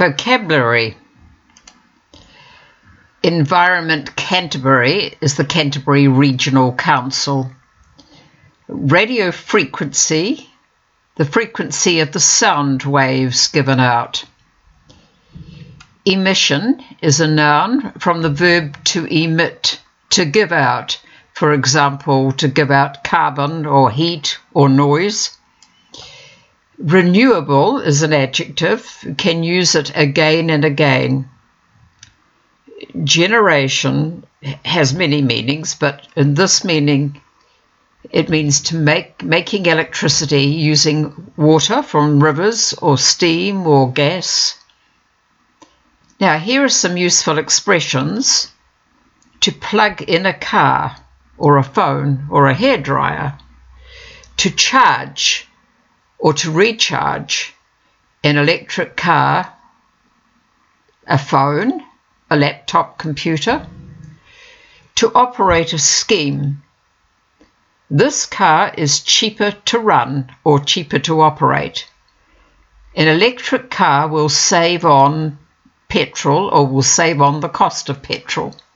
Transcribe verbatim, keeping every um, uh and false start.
Vocabulary. Environment Canterbury is the Canterbury Regional Council. Radio frequency, the frequency of the sound waves given out. Emission is a noun from the verb to emit, to give out. For example, to give out carbon or heat or noise. Renewable is an adjective, you can use it again and again. Generation has many meanings, but in this meaning, it means to make making electricity using water from rivers or steam or gas. Now, here are some useful expressions. To plug in a car or a phone or a hairdryer. To charge or to recharge an electric car, a phone, a laptop computer. To operate a scheme. This car is cheaper to run or cheaper to operate. An electric car will save on petrol or will save on the cost of petrol.